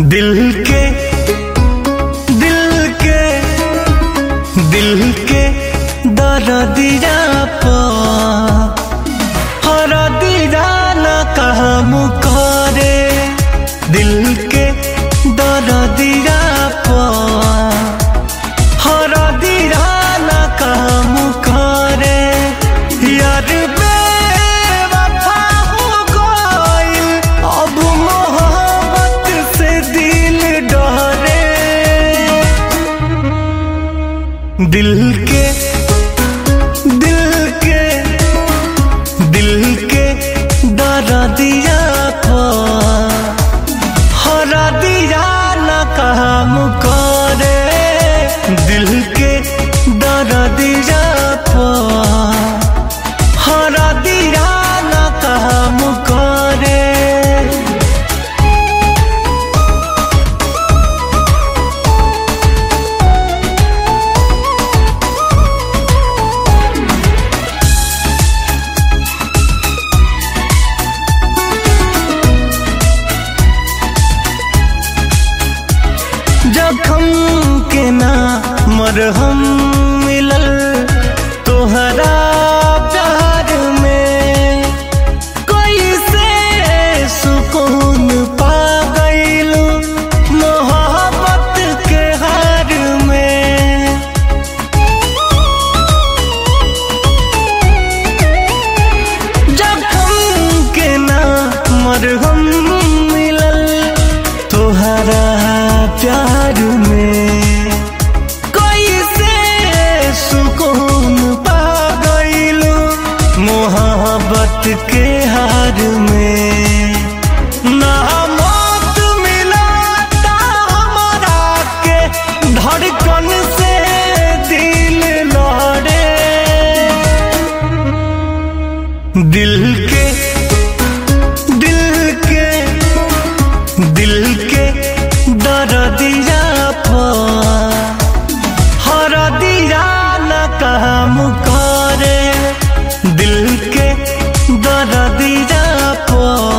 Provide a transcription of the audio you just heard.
दिल के दर्दिया हरदिया न काम करे। दिल के दर्दिया हरदिया न काम करे। यार बेवफा हो गइल अब मोहब्बत से दिल डरे। दिल के दर्दिया हरदिया न काम करे। दिल के दर्दिया हरदिया न काम करे। जखम के ना मरहम मिलल तोहरा प्यार में। कैसे सुकून पा गइलू मोहब्बत के हार में। जखम के ना मरहम मिलल तोहरा प्यार में। कैसे सुकून पा गइलू मोहब्बत के हार में। ना मौत मिलता हमारा के धड़कन से दिल लड़े। दिल के दर्दिया हरदिया न काम करे। दिल के दर्दिया